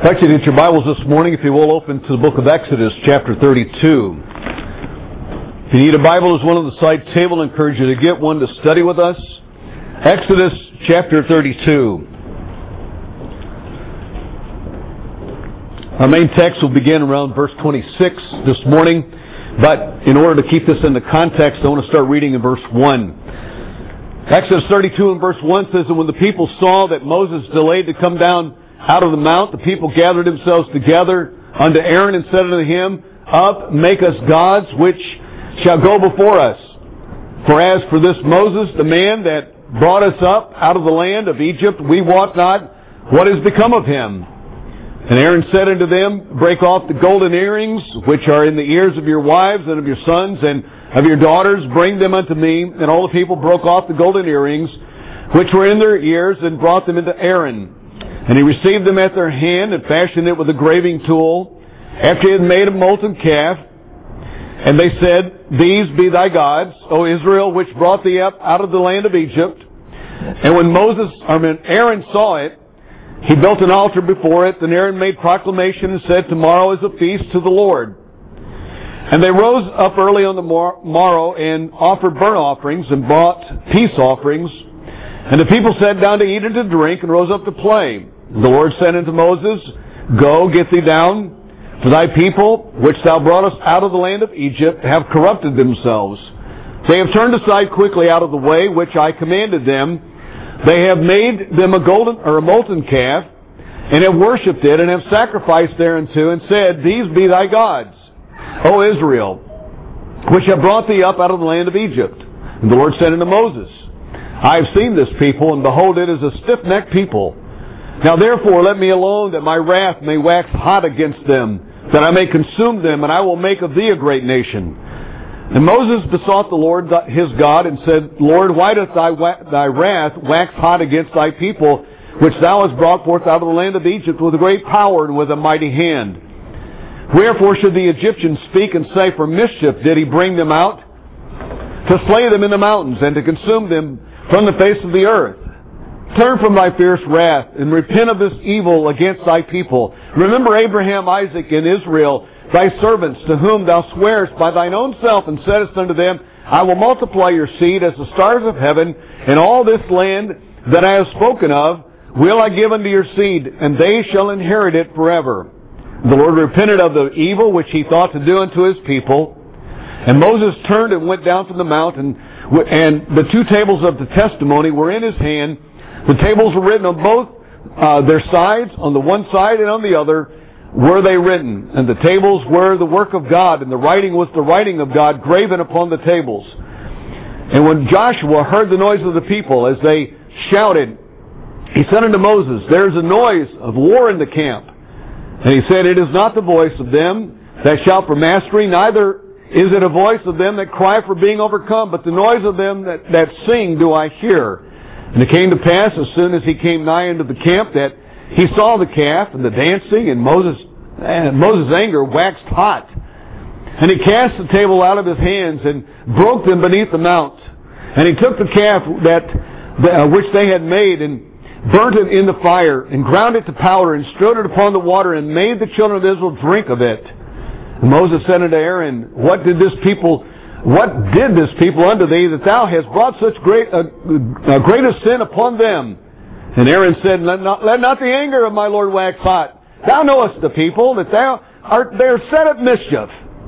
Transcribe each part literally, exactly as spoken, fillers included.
I'd like you to get your Bibles this morning, if you will, open to the book of Exodus, chapter thirty-two. If you need a Bible, there's one on the side table. I encourage you to get one to study with us. Exodus, chapter thirty-two. Our main text will begin around verse twenty-six this morning, but in order to keep this in the context, I want to start reading in verse one. Exodus thirty-two and verse one says, "And when the people saw that Moses delayed to come down out of the mount, the people gathered themselves together unto Aaron and said unto him, Up, make us gods which shall go before us. For as for this Moses, the man that brought us up out of the land of Egypt, we wot not what is become of him. And Aaron said unto them, Break off the golden earrings which are in the ears of your wives and of your sons and of your daughters, bring them unto me. And all the people broke off the golden earrings which were in their ears and brought them into Aaron. And he received them at their hand and fashioned it with a graving tool, after he had made a molten calf. And they said, These be thy gods, O Israel, which brought thee up out of the land of Egypt. And when Moses, or when Aaron saw it, he built an altar before it. Then Aaron made proclamation and said, Tomorrow is a feast to the Lord. And they rose up early on the morrow and offered burnt offerings and brought peace offerings. And the people sat down to eat and to drink and rose up to play. The Lord said unto Moses, Go, get thee down, for thy people, which thou broughtest out of the land of Egypt, have corrupted themselves. They have turned aside quickly out of the way which I commanded them. They have made them a golden or a molten calf, and have worshipped it, and have sacrificed thereunto, and said, These be thy gods, O Israel, which have brought thee up out of the land of Egypt. And the Lord said unto Moses, I have seen this people, and behold, it is a stiff-necked people. Now therefore let me alone, that my wrath may wax hot against them, that I may consume them, and I will make of thee a great nation. And Moses besought the Lord his God, and said, Lord, why doth thy, thy wrath wax hot against thy people, which thou hast brought forth out of the land of Egypt with a great power and with a mighty hand? Wherefore should the Egyptians speak and say, For mischief did he bring them out, to slay them in the mountains, and to consume them from the face of the earth? Turn from thy fierce wrath, and repent of this evil against thy people. Remember Abraham, Isaac, and Israel, thy servants, to whom thou swearest by thine own self, and saidst unto them, I will multiply your seed as the stars of heaven, and all this land that I have spoken of will I give unto your seed, and they shall inherit it forever. The Lord repented of the evil which he thought to do unto his people. And Moses turned and went down from the mount, and, and the two tables of the testimony were in his hand. The tables were written on both uh, their sides, on the one side and on the other were they written. And the tables were the work of God, and the writing was the writing of God graven upon the tables. And when Joshua heard the noise of the people as they shouted, he said unto Moses, There is a noise of war in the camp. And he said, It is not the voice of them that shout for mastery, neither is it a voice of them that cry for being overcome, but the noise of them that, that sing do I hear. And it came to pass, as soon as he came nigh unto the camp, that he saw the calf and the dancing, and Moses and Moses' anger waxed hot. And he cast the table out of his hands and broke them beneath the mount. And he took the calf that uh, which they had made and burnt it in the fire, and ground it to powder, and strewed it upon the water, and made the children of Israel drink of it. And Moses said unto Aaron, What did this people What did this people unto thee, that thou hast brought such great a, a greater sin upon them? And Aaron said, let not, let not the anger of my Lord wax hot. Thou knowest the people, that thou art they are set at mischief.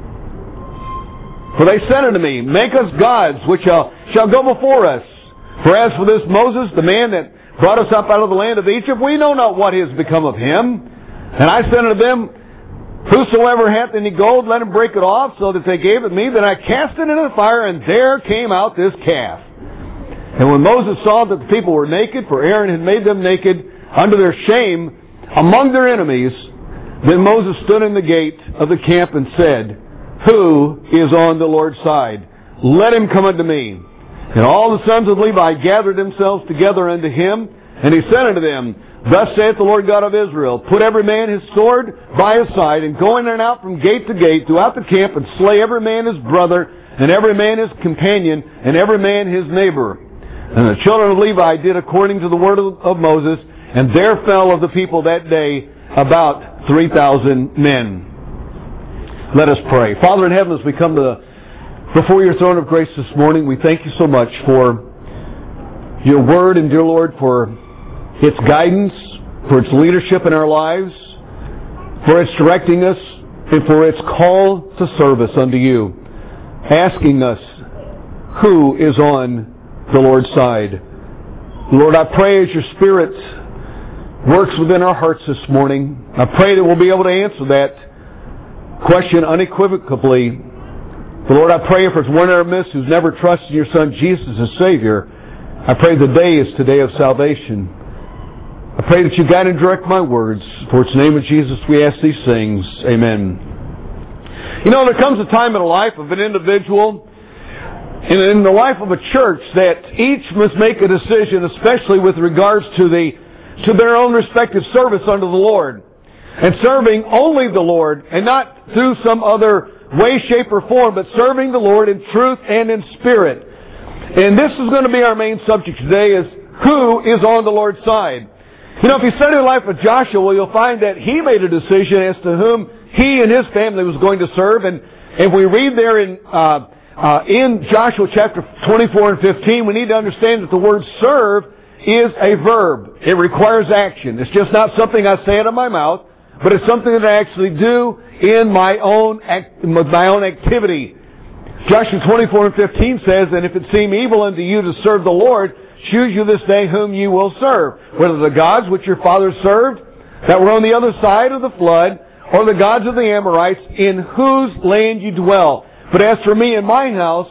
For they said unto me, Make us gods which shall, shall go before us. For as for this Moses, the man that brought us up out of the land of Egypt, we know not what is become of him. And I said unto them, Whosoever hath any gold, let him break it off, so that they gave it me. Then I cast it into the fire, and there came out this calf. And when Moses saw that the people were naked, for Aaron had made them naked unto their shame among their enemies, then Moses stood in the gate of the camp and said, Who is on the Lord's side? Let him come unto me. And all the sons of Levi gathered themselves together unto him, and he said unto them, Thus saith the Lord God of Israel, Put every man his sword by his side, and go in and out from gate to gate throughout the camp, and slay every man his brother, and every man his companion, and every man his neighbor. And the children of Levi did according to the word of, of Moses, and there fell of the people that day about three thousand men. Let us pray. Father in heaven, as we come to before your throne of grace this morning, we thank you so much for your word, and dear Lord, for its guidance, for its leadership in our lives, for its directing us, and for its call to service unto you, asking us who is on the Lord's side. Lord, I pray as your Spirit works within our hearts this morning, I pray that we'll be able to answer that question unequivocally. But Lord, I pray if there's one in our midst who's never trusted your Son Jesus as Savior, I pray the day is today of salvation. I pray that you guide and direct my words. For it's in the name of Jesus we ask these things. Amen. You know, there comes a time in the life of an individual and in the life of a church that each must make a decision, especially with regards to the to their own respective service unto the Lord. And serving only the Lord, and not through some other way, shape, or form, but serving the Lord in truth and in spirit. And this is going to be our main subject today, is who is on the Lord's side. You know, if you study the life of Joshua, you'll find that he made a decision as to whom he and his family was going to serve. And if we read there in uh, uh, in Joshua chapter twenty-four and fifteen, we need to understand that the word serve is a verb. It requires action. It's just not something I say out of my mouth, but it's something that I actually do in my own act, my own activity. Joshua twenty-four and fifteen says, "And if it seem evil unto you to serve the Lord, choose you this day whom you will serve, whether the gods which your fathers served, that were on the other side of the flood, or the gods of the Amorites, in whose land you dwell. But as for me and mine house,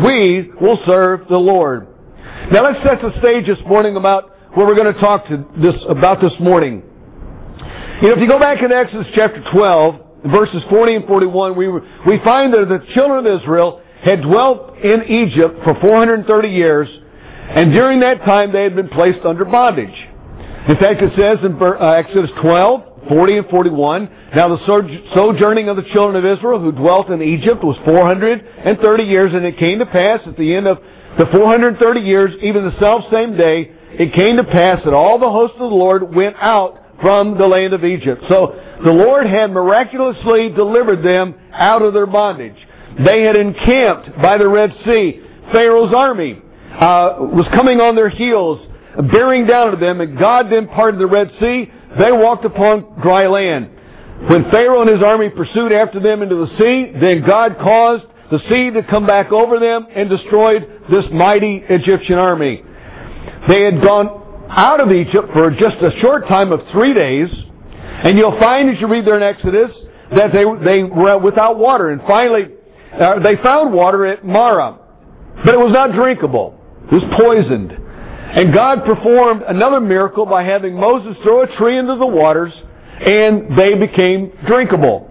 we will serve the Lord." Now let's set the stage this morning about what we're going to talk to this about this morning. You know, if you go back in Exodus chapter twelve, verses forty and forty-one, we we find that the children of Israel had dwelt in Egypt for four hundred thirty years, and during that time they had been placed under bondage. In fact, it says in Exodus twelve, forty and forty-one, "Now the sojourning of the children of Israel who dwelt in Egypt was four hundred thirty years, and it came to pass at the end of the four hundred thirty years, even the selfsame day, it came to pass that all the hosts of the Lord went out from the land of Egypt." So the Lord had miraculously delivered them out of their bondage. They had encamped by the Red Sea. Pharaoh's army uh, was coming on their heels, bearing down to them, and God then parted the Red Sea. They walked upon dry land. When Pharaoh and his army pursued after them into the sea, then God caused the sea to come back over them and destroyed this mighty Egyptian army. They had gone out of Egypt for just a short time of three days, and you'll find as you read there in Exodus that they they were without water, and finally uh, they found water at Marah, but it was not drinkable. It was poisoned. And God performed another miracle by having Moses throw a tree into the waters, and they became drinkable.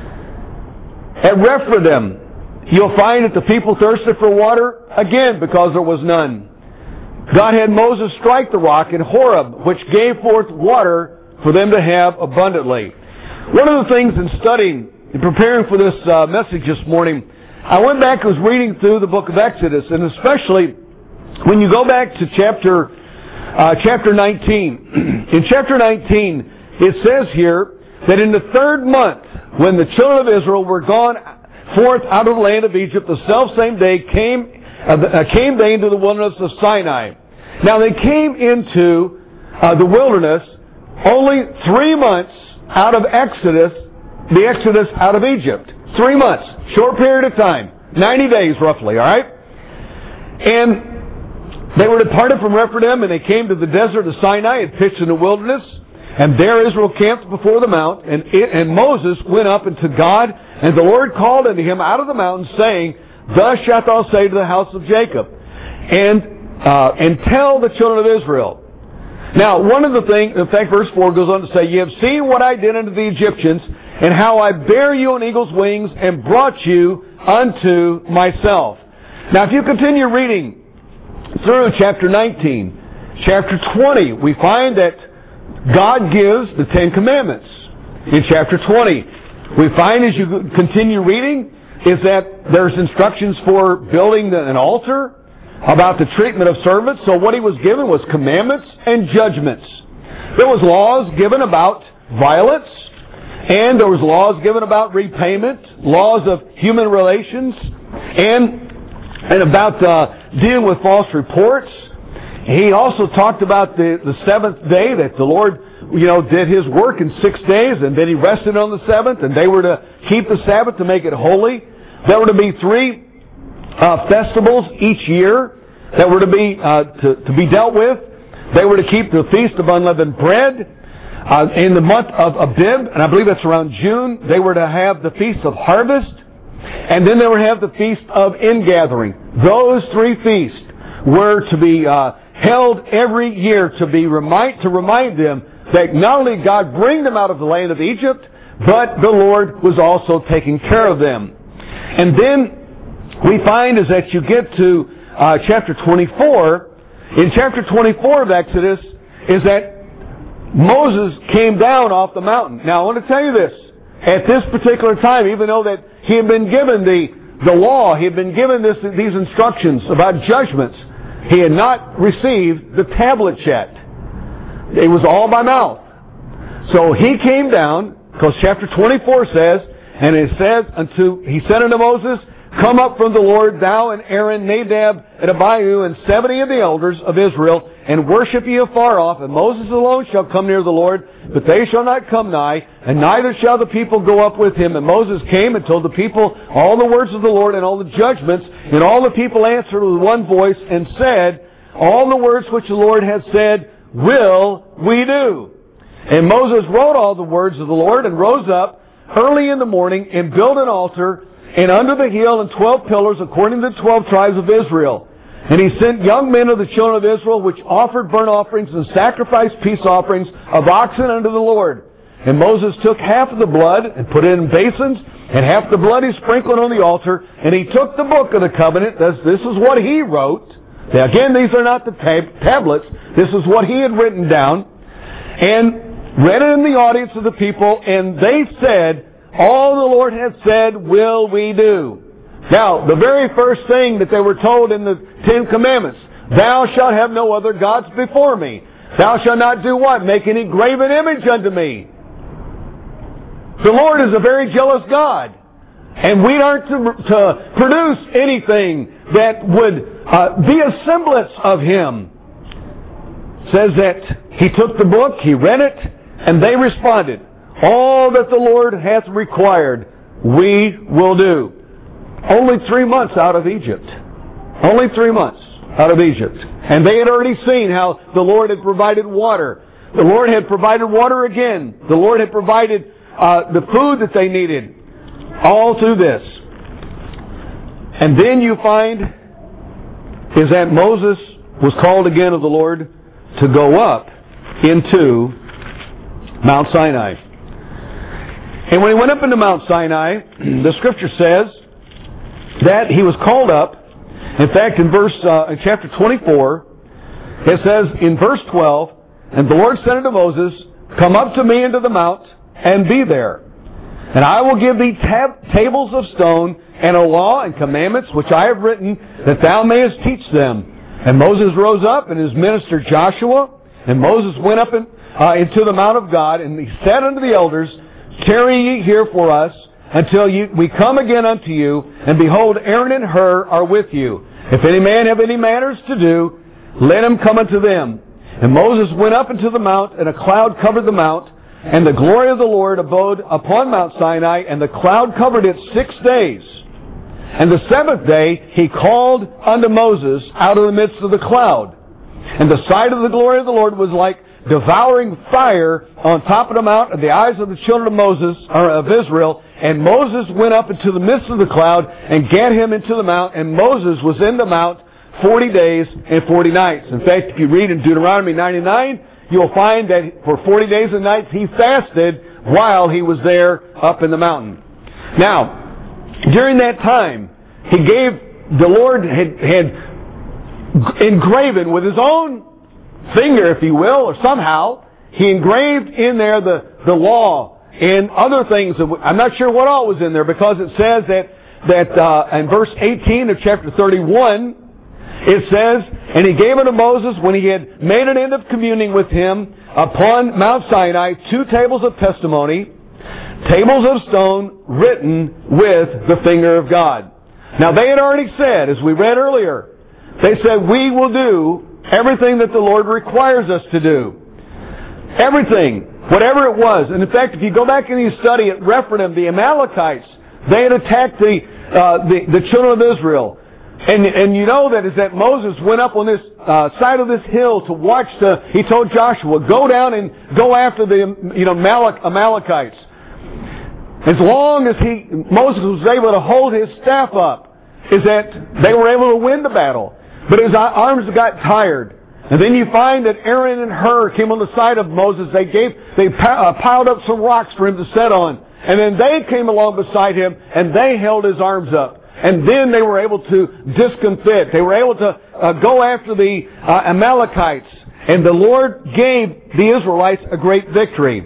At Rephidim, you'll find that the people thirsted for water again because there was none. God had Moses strike the rock in Horeb, which gave forth water for them to have abundantly. One of the things in studying and preparing for this uh, message this morning, I went back and was reading through the book of Exodus, and especially when you go back to chapter uh, chapter nineteen. In chapter nineteen, it says here that in the third month, when the children of Israel were gone forth out of the land of Egypt, the selfsame day came uh, came they into the wilderness of Sinai. Now they came into uh, the wilderness only three months out of Exodus, the Exodus out of Egypt. Three months, short period of time, ninety days roughly, all right? And they were departed from Rephidim, and they came to the desert of Sinai and pitched in the wilderness. And there Israel camped before the mount, and, it, and Moses went up unto God, and the Lord called unto him out of the mountain, saying, "Thus shalt thou say to the house of Jacob, and uh, and tell the children of Israel." Now, one of the things, in fact, verse four goes on to say, "Ye have seen what I did unto the Egyptians, and how I bare you on eagle's wings, and brought you unto myself." Now, if you continue reading through chapter nineteen, chapter twenty, we find that God gives the Ten Commandments. In chapter twenty, we find as you continue reading is that there's instructions for building an altar, about the treatment of servants. So what he was given was commandments and judgments. There was laws given about violence. And there was laws given about repayment, laws of human relations, and, and about uh, dealing with false reports. He also talked about the, the seventh day, that the Lord, you know, did His work in six days, and then He rested on the seventh, and they were to keep the Sabbath to make it holy. There were to be three uh, festivals each year that were to be uh, to, to be dealt with. They were to keep the Feast of Unleavened Bread. Uh, in the month of Abib, and I believe that's around June, they were to have the Feast of Harvest, and then they were to have the Feast of Ingathering. Those three feasts were to be uh, held every year to be remind to remind them that not only God bring them out of the land of Egypt, but the Lord was also taking care of them. And then we find is that you get to uh, chapter twenty-four. In chapter twenty-four of Exodus is that Moses came down off the mountain. Now I want to tell you this. At this particular time, even though that he had been given the, the law, he had been given this, these instructions about judgments, he had not received the tablets yet. It was all by mouth. So he came down, because chapter twenty-four says, and it says, unto he said unto Moses, come up from the Lord, thou and Aaron, Nadab, and Abihu, and seventy of the elders of Israel, and worship ye afar off. And Moses alone shall come near the Lord, but they shall not come nigh, and neither shall the people go up with him. And Moses came and told the people all the words of the Lord and all the judgments. And all the people answered with one voice and said, all the words which the Lord hath said, will we do. And Moses wrote all the words of the Lord, and rose up early in the morning, and built an altar, and under the hill and twelve pillars, according to the twelve tribes of Israel. And he sent young men of the children of Israel, which offered burnt offerings and sacrificed peace offerings of oxen unto the Lord. And Moses took half of the blood and put it in basins, and half the blood he sprinkled on the altar. And he took the book of the covenant. This, this is what he wrote. Now again, these are not the tab- tablets. This is what he had written down. And read it in the audience of the people, and they said, all the Lord hath said, will we do. Now, the very first thing that they were told in the Ten Commandments, thou shalt have no other gods before me. Thou shalt not do what? Make any graven image unto me. The Lord is a very jealous God. And we aren't to, to produce anything that would uh, be a semblance of Him. It says that he took the book, he read it, and they responded, all that the Lord hath required, we will do. Only three months out of Egypt. Only three months out of Egypt. And they had already seen how the Lord had provided water. The Lord had provided water again. The Lord had provided uh, the food that they needed. All through this. And then you find is that Moses was called again of the Lord to go up into Mount Sinai. And when he went up into Mount Sinai, the Scripture says that he was called up. In fact, in verse uh, in chapter twenty-four, it says in verse twelve, and the Lord said unto Moses, come up to me into the mount, and be there. And I will give thee tab- tables of stone, and a law and commandments which I have written, that thou mayest teach them. And Moses rose up, and his minister Joshua, and Moses went up in, uh, into the mount of God, and he said unto the elders, tarry ye here for us, until you, we come again unto you, and behold, Aaron and Hur are with you. If any man have any matters to do, let him come unto them. And Moses went up into the mount, and a cloud covered the mount, and the glory of the Lord abode upon Mount Sinai, and the cloud covered it six days. And the seventh day he called unto Moses out of the midst of the cloud. And the sight of the glory of the Lord was like devouring fire on top of the mount of the eyes of the children of Moses, or of Israel. And Moses went up into the midst of the cloud and gat him into the mount. And Moses was in the mount forty days and forty nights. In fact, if you read in Deuteronomy ninety-nine, you'll find that for forty days and nights he fasted while he was there up in the mountain. Now, during that time, he gave, the Lord had, had engraven with his own finger, if you will, or somehow, he engraved in there the, the law and other things. That, I'm not sure what all was in there, because it says that, that uh, in verse eighteen of chapter thirty-one, it says, and he gave unto Moses, when he had made an end of communing with him upon Mount Sinai, two tables of testimony, tables of stone written with the finger of God. Now they had already said, as we read earlier, they said, we will do everything that the Lord requires us to do. Everything, whatever it was. And in fact, if you go back and you study at Rephidim, the Amalekites, they had attacked the, uh, the, the children of Israel. And, and you know that is that Moses went up on this uh, side of this hill to watch the, he told Joshua, go down and go after the, you know, Amalek, Amalekites. As long as he, Moses was able to hold his staff up, is that they were able to win the battle. But his arms got tired. And then you find that Aaron and Hur came on the side of Moses. They gave, they piled up some rocks for him to sit on. And then they came along beside him and they held his arms up. And then they were able to discomfit. They were able to uh, go after the uh, Amalekites. And the Lord gave the Israelites a great victory.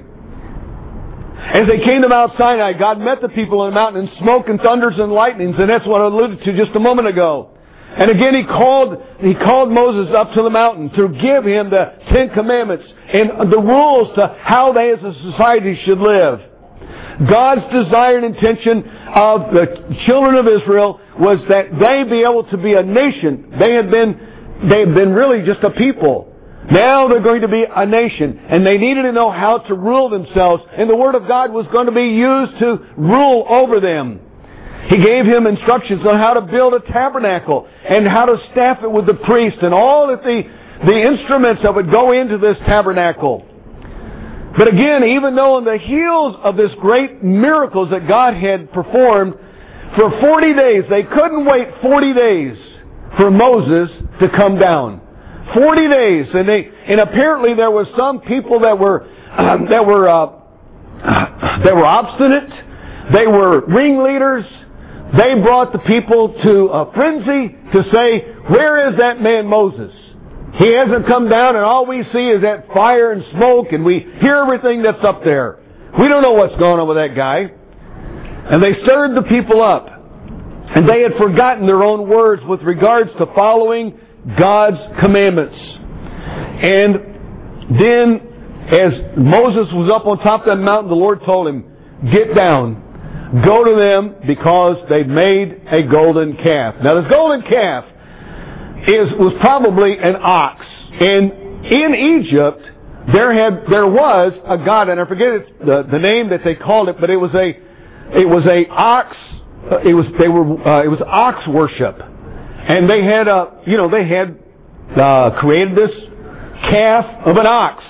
As they came to Mount Sinai, God met the people on the mountain in smoke and thunders and lightnings. And that's what I alluded to just a moment ago. And again, he called, he called Moses up to the mountain to give him the Ten Commandments and the rules to how they as a society should live. God's desired intention of the children of Israel was that they be able to be a nation. They had been, they had been really just a people. Now they're going to be a nation, and they needed to know how to rule themselves, and the Word of God was going to be used to rule over them. He gave him instructions on how to build a tabernacle and how to staff it with the priest and all of the, the instruments that would go into this tabernacle. But again, even though on the heels of this great miracles that God had performed, for forty days, they couldn't wait forty days for Moses to come down. forty days. And they, and apparently there were some people that were, um, that were, uh, that were obstinate. They were ringleaders. They brought the people to a frenzy to say, where is that man Moses? He hasn't come down, and all we see is that fire and smoke, and we hear everything that's up there. We don't know what's going on with that guy. And they stirred the people up. And they had forgotten their own words with regards to following God's commandments. And then, as Moses was up on top of that mountain, the Lord told him, get down, go to them, because they've made a golden calf. Now, this golden calf is was probably an ox. And in Egypt, there had there was a god, and I forget it, the the name that they called it, but it was a it was a ox. It was they were uh, it was ox worship, and they had a you know they had uh, created this calf of an ox.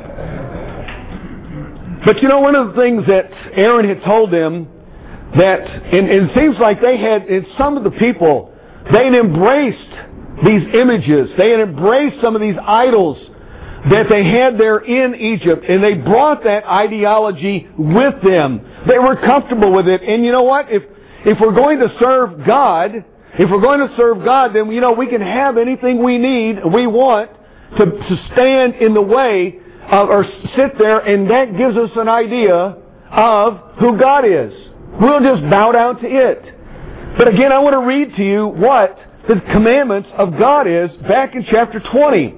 But you know, one of the things that Aaron had told them that, and, and it seems like they had, and some of the people, they had embraced these images. They had embraced some of these idols that they had there in Egypt, and they brought that ideology with them. They were comfortable with it. And you know what? If if we're going to serve God, if we're going to serve God, then you know we can have anything we need, we want to, to stand in the way of, or sit there, and that gives us an idea of who God is. We'll just bow down to it. But again, I want to read to you what the commandments of God is back in chapter twenty.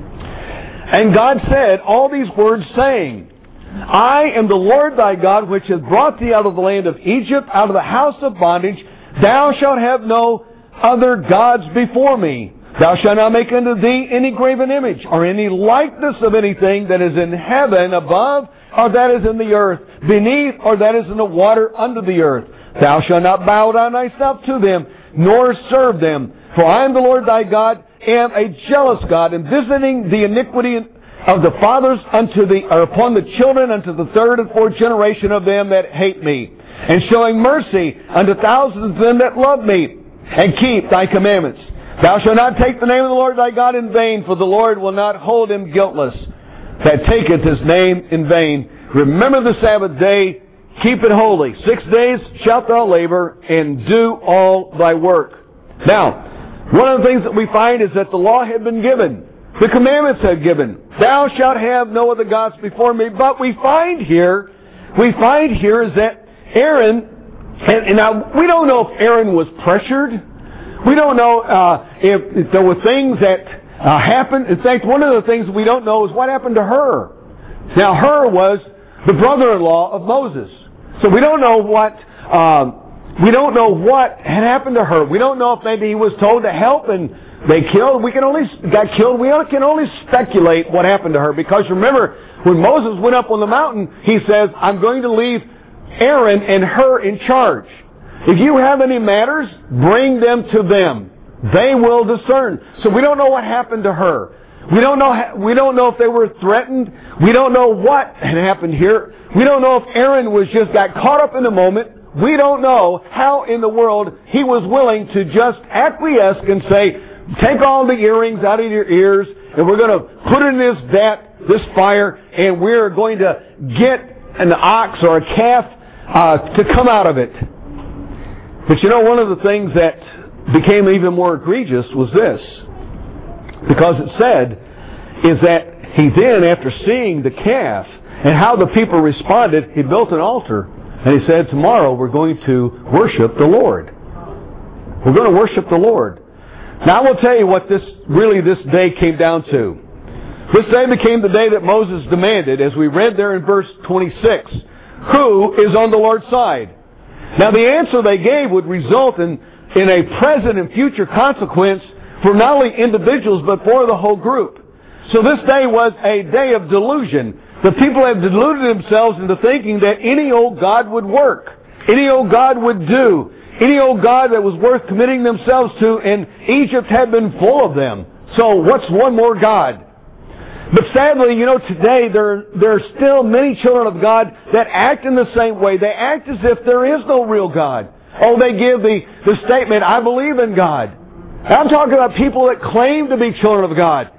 And God said all these words, saying, I am the Lord thy God, which hath brought thee out of the land of Egypt, out of the house of bondage. Thou shalt have no other gods before me. Thou shalt not make unto thee any graven image, or any likeness of anything that is in heaven above, or that is in the earth beneath, or that is in the water under the earth. Thou shalt not bow down thyself to them, nor serve them. For I am the Lord thy God, am a jealous God, and visiting the iniquity of the fathers unto the, or upon the children unto the third and fourth generation of them that hate me, and showing mercy unto thousands of them that love me, and keep thy commandments. Thou shalt not take the name of the Lord thy God in vain, for the Lord will not hold him guiltless that taketh his name in vain. Remember the Sabbath day, keep it holy. Six days shalt thou labor, and do all thy work. Now, one of the things that we find is that the law had been given. The commandments had given. Thou shalt have no other gods before me. But we find here, we find here is that Aaron, and, and now we don't know if Aaron was pressured. We don't know uh, if, if there were things that uh, happened. In fact, one of the things we don't know is what happened to Hur. Now, Hur was the brother-in-law of Moses. So we don't know what um, we don't know what had happened to her. We don't know if maybe he was told to help and they killed. We can only got killed. We can only speculate what happened to her, because remember, when Moses went up on the mountain, he says, "I'm going to leave Aaron and her in charge. If you have any matters, bring them to them. They will discern." So we don't know what happened to her. We don't know. We don't know if they were threatened. We don't know what had happened here. We don't know if Aaron was just got caught up in the moment. We don't know how in the world he was willing to just acquiesce and say, "Take all the earrings out of your ears, and we're going to put it in this vat, this fire, and we're going to get an ox or a calf uh, to come out of it." But you know, one of the things that became even more egregious was this. Because it said, is that he then, after seeing the calf and how the people responded, he built an altar. And he said, "Tomorrow we're going to worship the Lord. We're going to worship the Lord." Now I will tell you what this really this day came down to. This day became the day that Moses demanded, as we read there in verse twenty-six. Who is on the Lord's side? Now the answer they gave would result in, in a present and future consequence for not only individuals, but for the whole group. So this day was a day of delusion. The people have deluded themselves into thinking that any old God would work. Any old God would do. Any old God that was worth committing themselves to, and Egypt had been full of them. So what's one more God? But sadly, you know, today there, there are still many children of God that act in the same way. They act as if there is no real God. Oh, they give the, the statement, "I believe in God." I'm talking about people that claim to be children of God.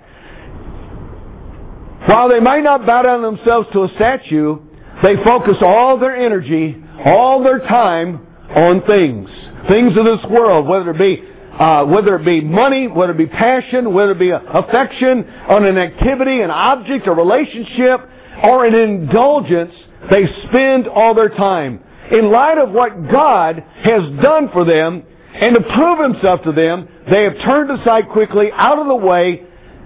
While they might not bow down themselves to a statue, they focus all their energy, all their time on things. Things of this world, whether it be uh, whether it be money, whether it be passion, whether it be affection on an activity, an object, a relationship, or an indulgence, they spend all their time. In light of what God has done for them, and to prove Himself to them, they have turned aside quickly out of the way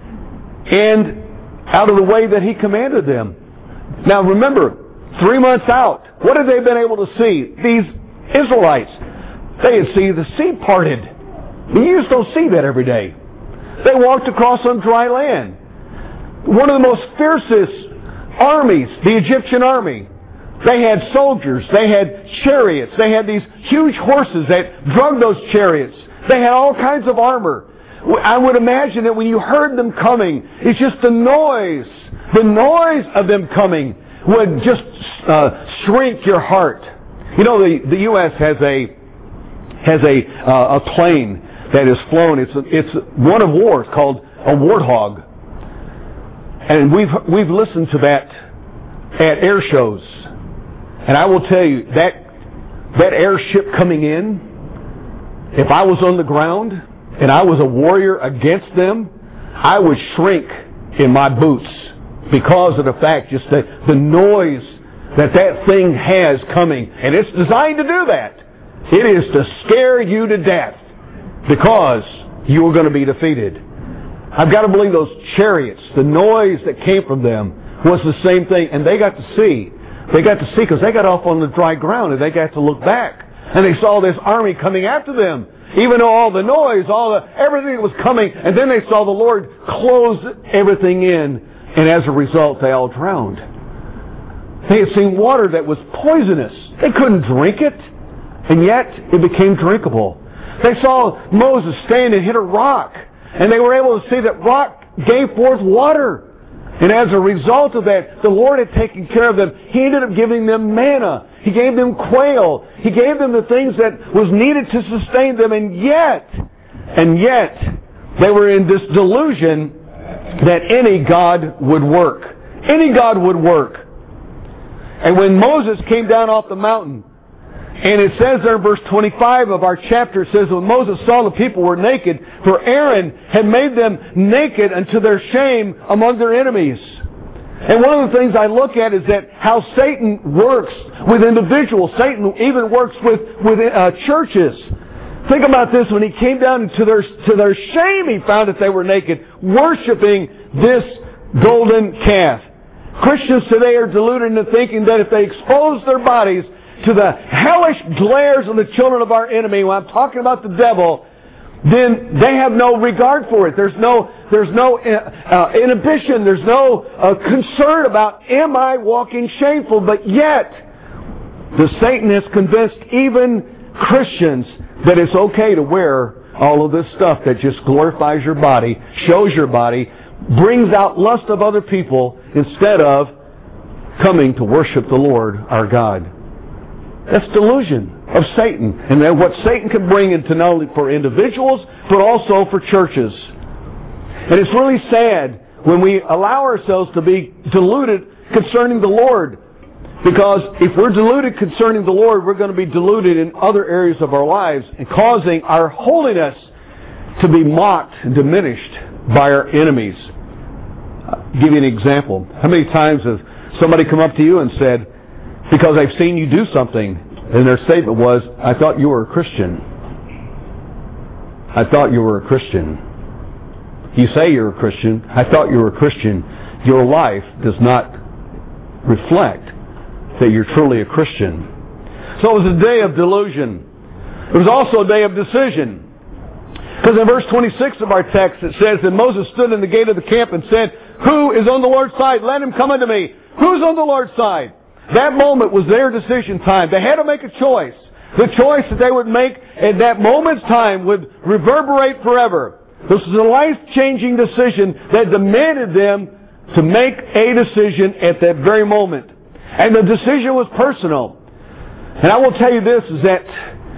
and out of the way that He commanded them. Now remember, three months out, what have they been able to see? These Israelites, they had seen the sea parted. You just don't see that every day. They walked across on dry land. One of the most fiercest armies, the Egyptian army. They had soldiers, they had chariots, they had these huge horses that drug those chariots. They had all kinds of armor. I would imagine that when you heard them coming, it's just the noise, the noise of them coming would just uh, shrink your heart. You know, the, the U S has a has a uh, a plane that is flown. It's a, it's one of war. It's called a Warthog, and we've we've listened to that at air shows. And I will tell you, that that airship coming in, if I was on the ground and I was a warrior against them, I would shrink in my boots because of the fact, just the, the noise that that thing has coming. And it's designed to do that. It is to scare you to death because you are going to be defeated. I've got to believe those chariots, the noise that came from them was the same thing. And they got to see. They got to see because they got off on the dry ground and they got to look back. And they saw this army coming after them. Even though all the noise, all the everything was coming. And then they saw the Lord close everything in. And as a result, they all drowned. They had seen water that was poisonous. They couldn't drink it. And yet, it became drinkable. They saw Moses stand and hit a rock. And they were able to see that rock gave forth water. And as a result of that, the Lord had taken care of them. He ended up giving them manna. He gave them quail. He gave them the things that was needed to sustain them. And yet, and yet, they were in this delusion that any God would work. Any God would work. And when Moses came down off the mountain, and it says there in verse twenty-five of our chapter, it says, when Moses saw the people were naked, for Aaron had made them naked unto their shame among their enemies. And one of the things I look at is that how Satan works with individuals. Satan even works with, with uh, churches. Think about this. When he came down to their, to their shame, he found that they were naked, worshiping this golden calf. Christians today are deluded into thinking that if they expose their bodies to the hellish glares of the children of our enemy, when I'm talking about the devil, then they have no regard for it. There's no, there's no uh, inhibition. There's no uh, concern about, am I walking shameful? But yet, the Satan has convinced even Christians that it's okay to wear all of this stuff that just glorifies your body, shows your body, brings out lust of other people instead of coming to worship the Lord our God. That's delusion of Satan. And then what Satan can bring into not only for individuals, but also for churches. And it's really sad when we allow ourselves to be deluded concerning the Lord. Because if we're deluded concerning the Lord, we're going to be deluded in other areas of our lives and causing our holiness to be mocked and diminished by our enemies. I'll give you an example. How many times has somebody come up to you and said, because I've seen you do something, and their statement was, I thought you were a Christian. I thought you were a Christian. You say you're a Christian. I thought you were a Christian. Your life does not reflect that you're truly a Christian. So it was a day of delusion. It was also a day of decision. Because in verse twenty-six of our text it says that Moses stood in the gate of the camp and said, who is on the Lord's side? Let him come unto me. Who's on the Lord's side? That moment was their decision time. They had to make a choice. The choice that they would make at that moment's time would reverberate forever. This was a life-changing decision that demanded them to make a decision at that very moment. And the decision was personal. And I will tell you this, is that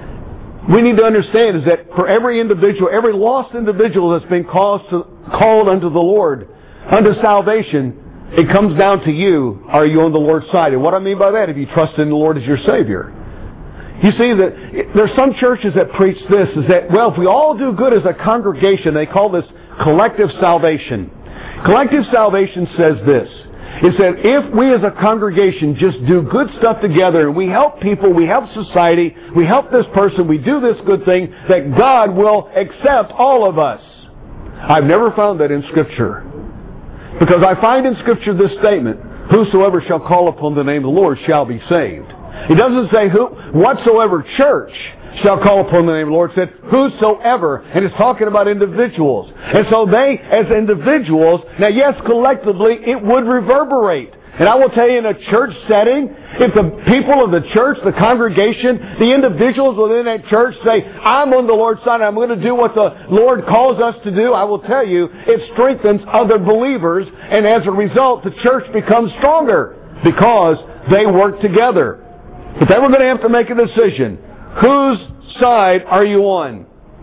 we need to understand is that for every individual, every lost individual that's been called, to, called unto the Lord, unto salvation, it comes down to you, are you on the Lord's side? And what I mean by that, if you trust in the Lord as your Savior. You see, that there's some churches that preach this, is that, well, if we all do good as a congregation, they call this collective salvation. Collective salvation says this, is that if we as a congregation just do good stuff together and we help people, we help society, we help this person, we do this good thing, that God will accept all of us. I've never found that in Scripture. Because I find in Scripture this statement, whosoever shall call upon the name of the Lord shall be saved. It doesn't say who, whatsoever church shall call upon the name of the Lord. It said whosoever, and it's talking about individuals. And so they, as individuals, now yes, collectively, it would reverberate. And I will tell you, in a church setting, if the people of the church, the congregation, the individuals within that church say, I'm on the Lord's side, I'm going to do what the Lord calls us to do, I will tell you, it strengthens other believers, and as a result, the church becomes stronger because they work together. But then we're going to have to make a decision. Whose side are you on?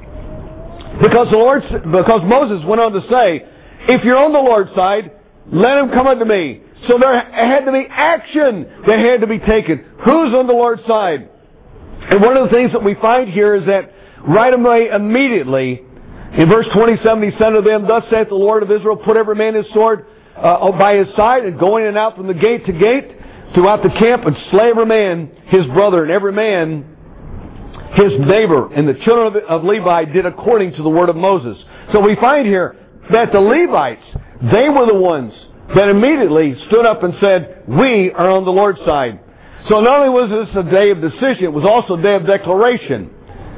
Because the Lord, because Moses went on to say, if you're on the Lord's side, let him come unto me. So there had to be action that had to be taken. Who's on the Lord's side? And one of the things that we find here is that right away, immediately, in verse twenty-seven, he said to them, thus saith the Lord of Israel, put every man his sword uh, by his side, and go in and out from the gate to gate, throughout the camp, and slay every man his brother, and every man his neighbor. And the children of Levi did according to the word of Moses. So we find here that the Levites, they were the ones that immediately stood up and said, we are on the Lord's side. So not only was this a day of decision, it was also a day of declaration.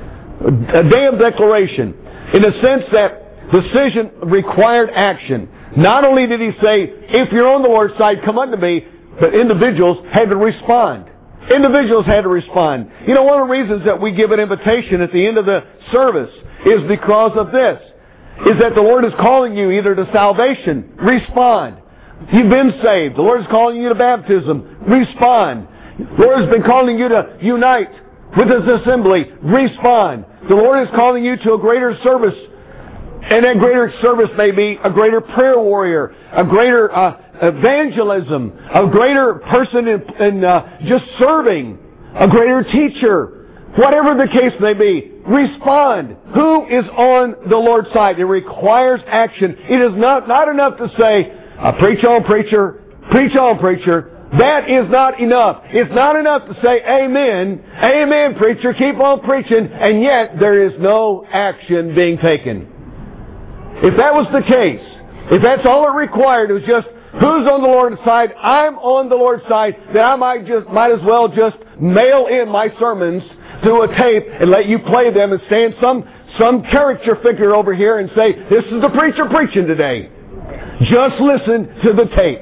A day of declaration. In the sense that decision required action. Not only did he say, if you're on the Lord's side, come unto me, but individuals had to respond. Individuals had to respond. You know, one of the reasons that we give an invitation at the end of the service is because of this. Is that the Lord is calling you either to salvation, respond. You've been saved. The Lord is calling you to baptism, respond. The Lord has been calling you to unite with His assembly, respond. The Lord is calling you to a greater service, and that greater service may be a greater prayer warrior, a greater uh, evangelism, a greater person in, in uh, just serving, a greater teacher. Whatever the case may be, respond. Who is on the Lord's side? It requires action. It is not, not enough to say, uh, preach on, preacher, preach on, preacher. That is not enough. It's not enough to say, amen, amen, preacher, keep on preaching, and yet there is no action being taken. If that was the case, if that's all it required, it was just Who's on the Lord's side? I'm on the Lord's side. Then I might just, might as well just mail in my sermons to a tape and let you play them and stand some, some caricature figure over here and say, this is the preacher preaching today. Just listen to the tape.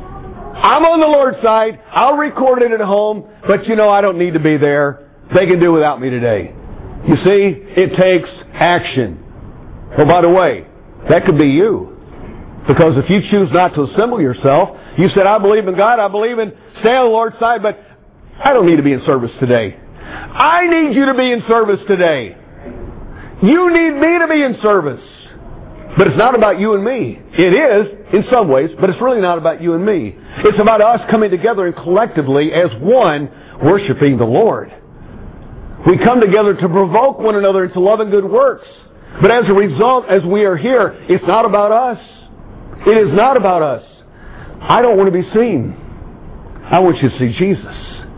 I'm on the Lord's side. I'll record it at home, but you know I don't need to be there. They can do without me today. You see, it takes action. Oh, by the way, that could be you. Because if you choose not to assemble yourself, you said, I believe in God, I believe in stay on the Lord's side, but I don't need to be in service today. I need you to be in service today. You need me to be in service. But it's not about you and me. It is, in some ways, but it's really not about you and me. It's about us coming together and collectively, as one, worshiping the Lord. We come together to provoke one another into love and good works. But as a result, as we are here, it's not about us. It is not about us. I don't want to be seen. I want you to see Jesus.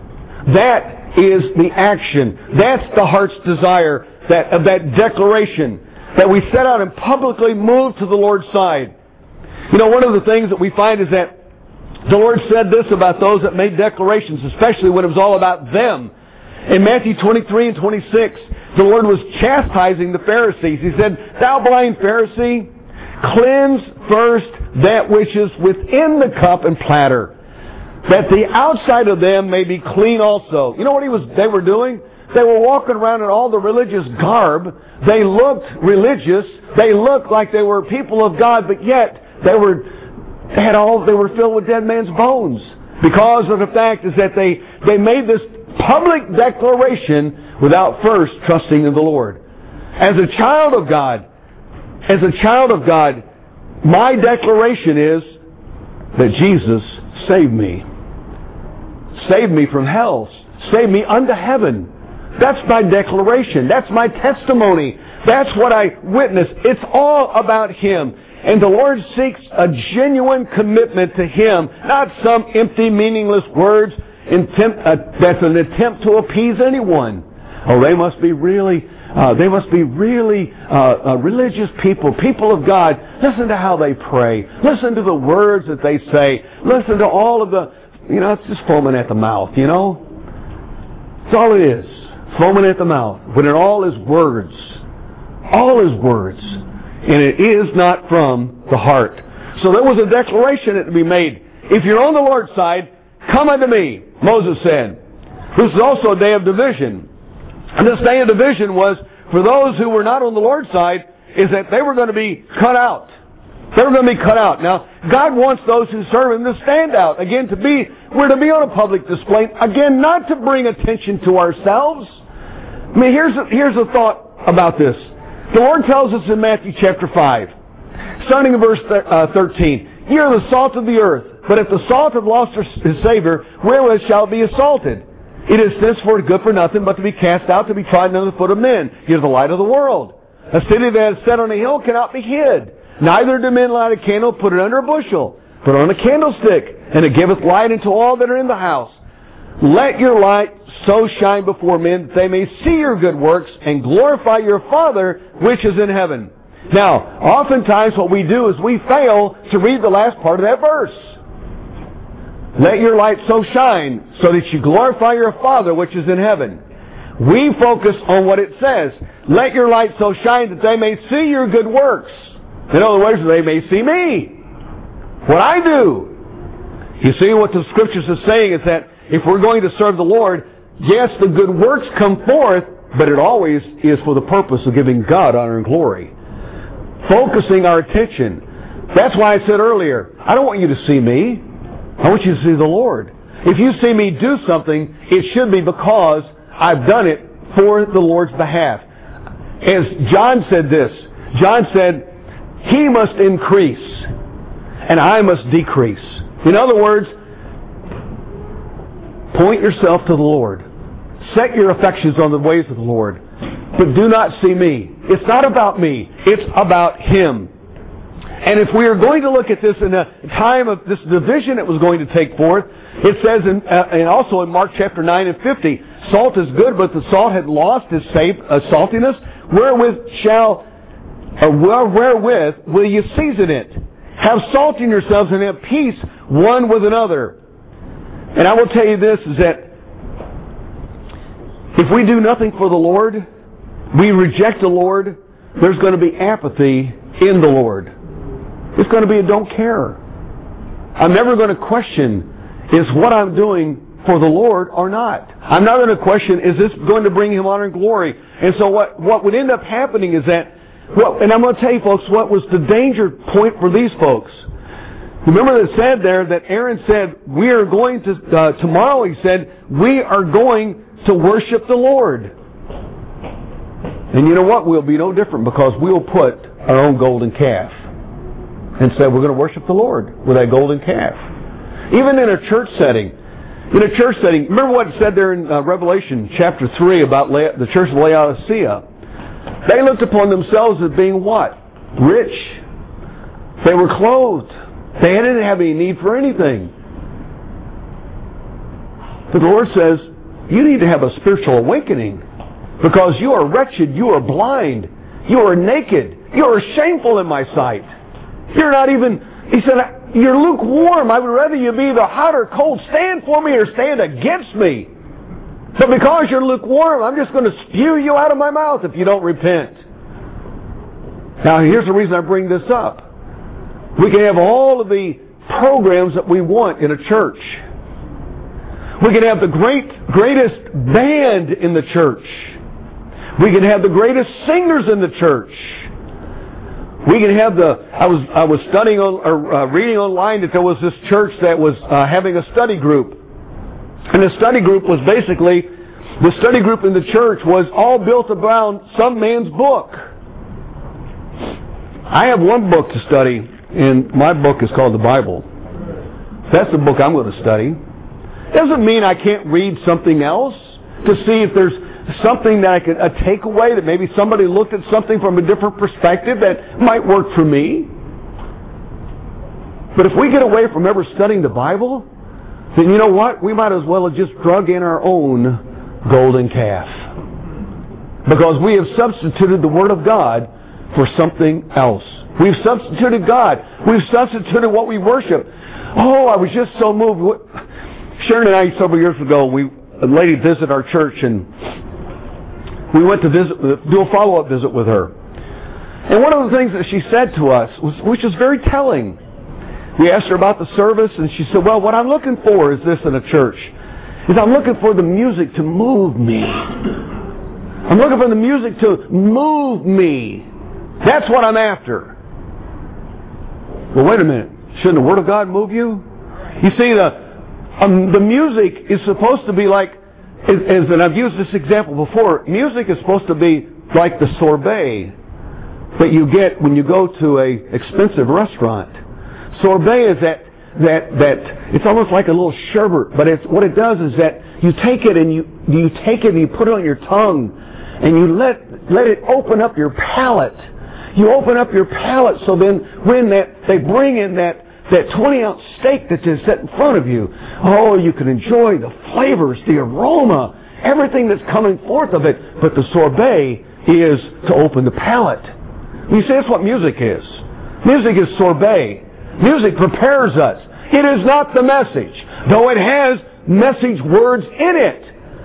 That is the action. That's the heart's desire that, of that declaration that we set out and publicly move to the Lord's side. You know, one of the things that we find is that the Lord said this about those that made declarations, especially when it was all about them. In Matthew twenty-three and twenty-six, the Lord was chastising the Pharisees. He said, Thou blind Pharisee, cleanse first that which is within the cup and platter, that the outside of them may be clean also. You know what he was? They were doing? They were walking around in all the religious garb. They looked religious. They looked like they were people of God, but yet they were they had all they were filled with dead man's bones. Because of the fact is that they, they made this public declaration without first trusting in the Lord. As a child of God, as a child of God, my declaration is that Jesus saved me. Saved me from hell. Saved me unto heaven. That's my declaration. That's my testimony. That's what I witness. It's all about Him. And the Lord seeks a genuine commitment to Him, not some empty, meaningless words intempt, uh, that's an attempt to appease anyone. Oh, they must be really, uh, they must be really uh, uh, religious people, people of God. Listen to how they pray. Listen to the words that they say. Listen to all of the, you know, it's just foaming at the mouth, you know. That's all it is. Foaming at the mouth. When it all is words. All is words. And it is not from the heart. So there was a declaration that to be made. If you're on the Lord's side, come unto me, Moses said. This is also a day of division. And this day of division was, for those who were not on the Lord's side, is that they were going to be cut out. They were going to be cut out. Now, God wants those who serve Him to stand out. Again, to be, we're to be on a public display. Again, not to bring attention to ourselves. I mean, here's a, here's a thought about this. The Lord tells us in Matthew chapter five, starting in verse thirteen, Ye are the salt of the earth, but if the salt have lost his savor, wherewith shall it be salted? It is thenceforth good for nothing but to be cast out, to be trodden under the foot of men. Ye are the light of the world. A city that is set on a hill cannot be hid. Neither do men light a candle, put it under a bushel, but on a candlestick, and it giveth light unto all that are in the house. Let your light so shine before men that they may see your good works and glorify your Father which is in heaven. Now, oftentimes what we do is we fail to read the last part of that verse. Let your light so shine so that you glorify your Father which is in heaven. We focus on what it says. Let your light so shine that they may see your good works. In other words, they may see me. What I do. You see, what the Scriptures are saying is that if we're going to serve the Lord, yes, the good works come forth, but it always is for the purpose of giving God honor and glory. Focusing our attention. That's why I said earlier, I don't want you to see me. I want you to see the Lord. If you see me do something, it should be because I've done it for the Lord's behalf. As John said this, John said, He must increase, and I must decrease. In other words, point yourself to the Lord. Set your affections on the ways of the Lord. But do not see me. It's not about me. It's about Him. And if we are going to look at this in a time of this division that was going to take forth, it says, in, uh, and also in Mark chapter nine and fifty, salt is good, but the salt had lost its safe, uh, saltiness. Wherewith shall, or wherewith will you season it? Have salt in yourselves and have peace one with another. And I will tell you this, is that if we do nothing for the Lord, we reject the Lord, there's going to be apathy in the Lord. It's going to be a don't care. I'm never going to question, is what I'm doing for the Lord or not? I'm not going to question, is this going to bring Him honor and glory? And so what, what would end up happening is that, well, and I'm going to tell you folks, what was the danger point for these folks? Remember it said there that Aaron said, we are going to, uh, tomorrow he said, we are going to worship the Lord. And you know what? We'll be no different, because we'll put our own golden calf and say we're going to worship the Lord with that golden calf. Even in a church setting, in a church setting, remember what it said there in uh, Revelation chapter three about La- the church of Laodicea? They looked upon themselves as being what? Rich. They were clothed. They didn't have any need for anything. But the Lord says, you need to have a spiritual awakening, because you are wretched, you are blind, you are naked, you are shameful in my sight. You're not even, He said, you're lukewarm. I would rather you be the hot or cold. Stand for me or stand against me. But because you're lukewarm, I'm just going to spew you out of my mouth if you don't repent. Now, here's the reason I bring this up. We can have all of the programs that we want in a church. We can have the great, greatest band in the church. We can have the greatest singers in the church. We can have the. I was I was studying on or uh, reading online that there was this church that was uh, having a study group, and the study group was basically the study group in the church was all built around some man's book. I have one book to study, and my book is called the Bible. That's the book I'm going to study. Doesn't mean I can't read something else to see if there's something that I could a takeaway, that maybe somebody looked at something from a different perspective that might work for me. But if we get away from ever studying the Bible, then you know what? We might as well have just drug in our own golden calf, because we have substituted the Word of God for something else. We've substituted God. We've substituted what we worship. Oh, I was just so moved. Sharon and I, several years ago, we a lady visited our church, and we went to visit, do a follow-up visit with her. And one of the things that she said to us, was, which is very telling, we asked her about the service, and she said, well, what I'm looking for is this in a church, is I'm looking for the music to move me. I'm looking for the music to move me. That's what I'm after. Well, wait a minute. Shouldn't the Word of God move you? You see, the um, the music is supposed to be like, As, and I've used this example before, music is supposed to be like the sorbet that you get when you go to a expensive restaurant. Sorbet is that that that it's almost like a little sherbet, but it's what it does is that you take it and you you take it and you put it on your tongue, and you let let it open up your palate. You open up your palate, so then when that they bring in that that twenty ounce steak that's just set in front of you, oh, you can enjoy the flavors, the aroma, everything that's coming forth of it. But the sorbet is to open the palate. You see, that's what music is. Music is sorbet. Music prepares us. It is not the message, though it has message words in it.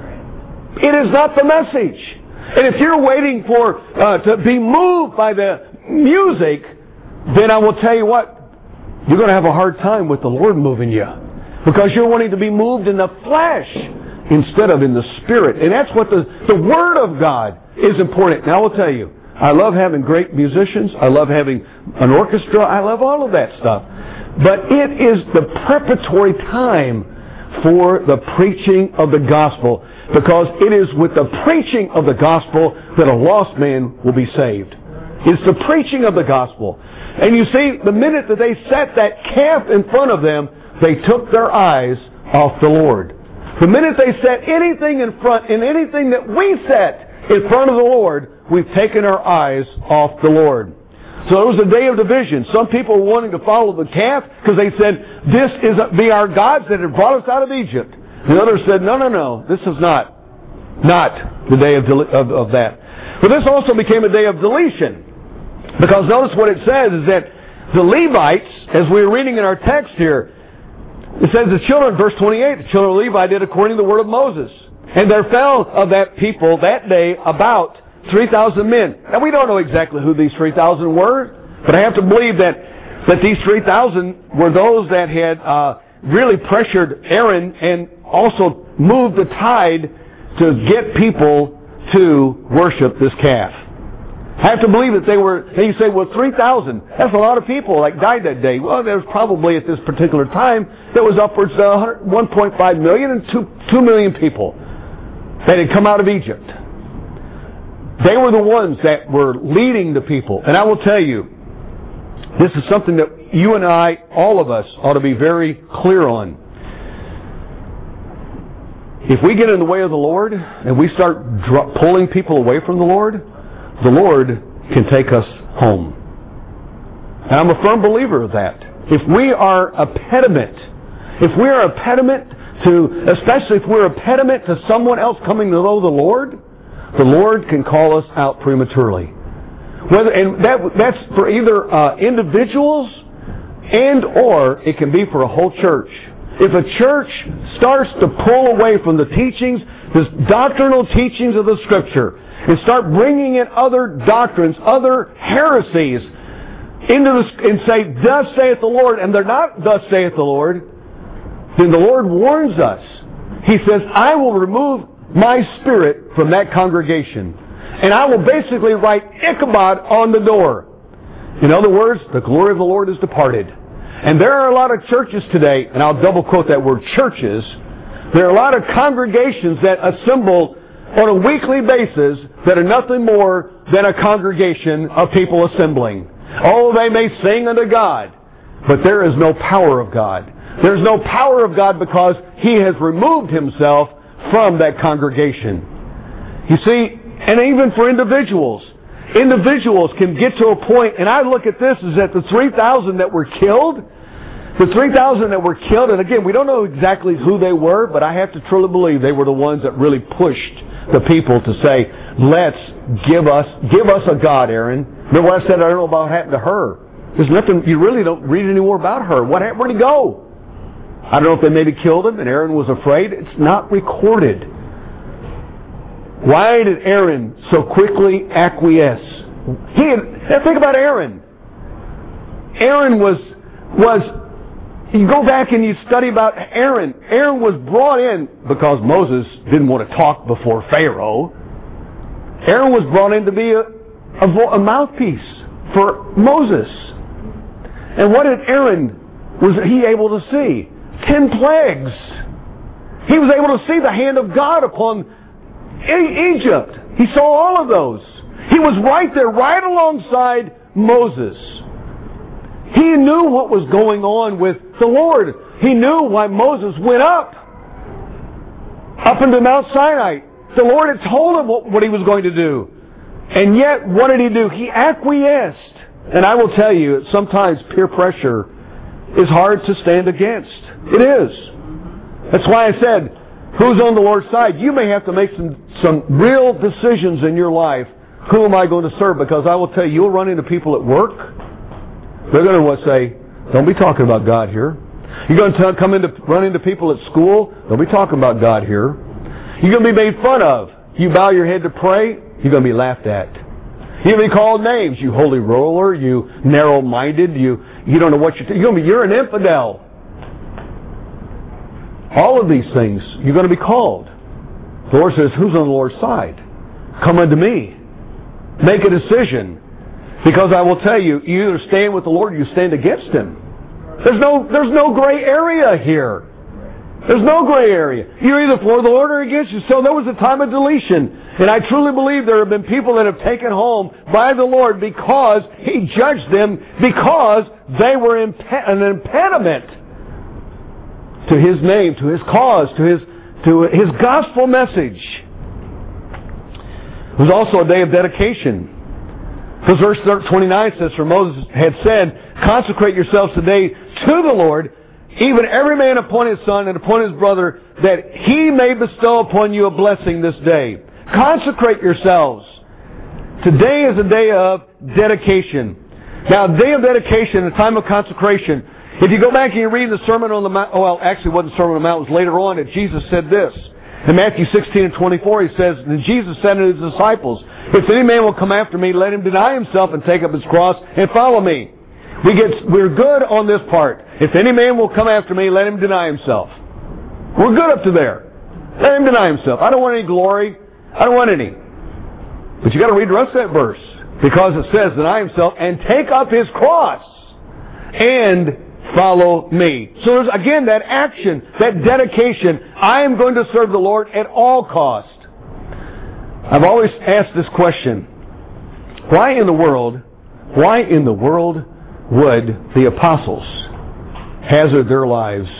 It is not the message. And if you're waiting for uh, to be moved by the music, then I will tell you what, you're going to have a hard time with the Lord moving you, because you're wanting to be moved in the flesh instead of in the Spirit. And that's what the, the Word of God is important. Now I will tell you, I love having great musicians. I love having an orchestra. I love all of that stuff. But it is the preparatory time for the preaching of the gospel, because it is with the preaching of the gospel that a lost man will be saved. It's the preaching of the gospel. And you see, the minute that they set that calf in front of them, they took their eyes off the Lord. The minute they set anything in front, and anything that we set in front of the Lord, we've taken our eyes off the Lord. So it was a day of division. Some people were wanting to follow the calf because they said, this is be our gods that have brought us out of Egypt. And others said, no, no, no, this is not, not the day of, of, of that. But this also became a day of deletion. Because notice what it says is that the Levites, as we were reading in our text here, it says the children, verse twenty-eight, the children of Levi did according to the word of Moses. And there fell of that people that day about three thousand men. Now we don't know exactly who these three thousand were, but I have to believe that, that these three thousand were those that had uh, really pressured Aaron and also moved the tide to get people to worship this calf. I have to believe that they were, and you say, well, three thousand, that's a lot of people that died that day. Well, there was probably at this particular time, there was upwards of one point five million and two million people that had come out of Egypt. They were the ones that were leading the people. And I will tell you, this is something that you and I, all of us, ought to be very clear on. If we get in the way of the Lord and we start dr- pulling people away from the Lord, the Lord can take us home. And I'm a firm believer of that. If we are a pediment, if we are a pediment to, especially if we're a pediment to someone else coming to know the Lord, the Lord can call us out prematurely. Whether, and that, that's for either uh, individuals and or it can be for a whole church. If a church starts to pull away from the teachings, the doctrinal teachings of the Scripture, and start bringing in other doctrines, other heresies, into the, and say, thus saith the Lord, and they're not thus saith the Lord, then the Lord warns us. He says, I will remove my spirit from that congregation, and I will basically write Ichabod on the door. In other words, the glory of the Lord is departed. And there are a lot of churches today, and I'll double quote that word, churches. There are a lot of congregations that assemble on a weekly basis that are nothing more than a congregation of people assembling. Oh, they may sing unto God, but there is no power of God. There's no power of God because He has removed Himself from that congregation. You see, and even for individuals, individuals can get to a point, and I look at this as that the three thousand that were killed, the three thousand that were killed, and again, we don't know exactly who they were, but I have to truly believe they were the ones that really pushed the people to say, let's give us, give us a God, Aaron. Remember what I said, I don't know about what happened to her. There's nothing, you really don't read any more about her. What happened? Where'd he go? I don't know if they maybe killed him and Aaron was afraid. It's not recorded. Why did Aaron so quickly acquiesce? He had, now think about Aaron. Aaron was, was, you go back and you study about Aaron. Aaron was brought in because Moses didn't want to talk before Pharaoh. Aaron was brought in to be a, a, a mouthpiece for Moses. And what did Aaron, was he able to see? Ten plagues. He was able to see the hand of God upon Egypt. He saw all of those. He was right there, right alongside Moses. He knew what was going on with the Lord. He knew why Moses went up, up into Mount Sinai. The Lord had told him what, what he was going to do. And yet, what did he do? He acquiesced. And I will tell you, sometimes peer pressure is hard to stand against. It is. That's why I said, who's on the Lord's side? You may have to make some, some real decisions in your life. Who am I going to serve? Because I will tell you, you'll run into people at work. They're going to say, don't be talking about God here. You're going to come into, run into people at school. Don't be talking about God here. You're going to be made fun of. You bow your head to pray, you're going to be laughed at. You're going to be called names. You holy roller, you narrow-minded, you, you don't know what you're doing. You're, you're an infidel. All of these things, you're going to be called. The Lord says, who's on the Lord's side? Come unto me. Make a decision. Because I will tell you, you either stand with the Lord or you stand against Him. There's no, there's no gray area here. There's no gray area. You're either for the Lord or against you. So there was a time of deletion. And I truly believe there have been people that have taken home by the Lord because He judged them because they were imp- an impediment to His name, to His cause, to His, to His gospel message. It was also a day of dedication. Because verse twenty-nine says, for Moses had said, consecrate yourselves today to the Lord, even every man upon his son and upon his brother, that he may bestow upon you a blessing this day. Consecrate yourselves. Today is a day of dedication. Now, day of dedication, a time of consecration. If you go back and you read the Sermon on the Mount, well, actually it wasn't the Sermon on the Mount, it was later on that Jesus said this. In Matthew sixteen and twenty-four, he says, and Jesus said to his disciples, if any man will come after me, let him deny himself and take up his cross and follow me. We get, we're good on this part. If any man will come after me, let him deny himself. We're good up to there. Let him deny himself. I don't want any glory. I don't want any. But you got to read the rest of that verse. Because it says, deny himself and take up his cross and follow me. So there's, again, that action, that dedication. I am going to serve the Lord at all cost. I've always asked this question. Why in the world, why in the world would the apostles hazard their lives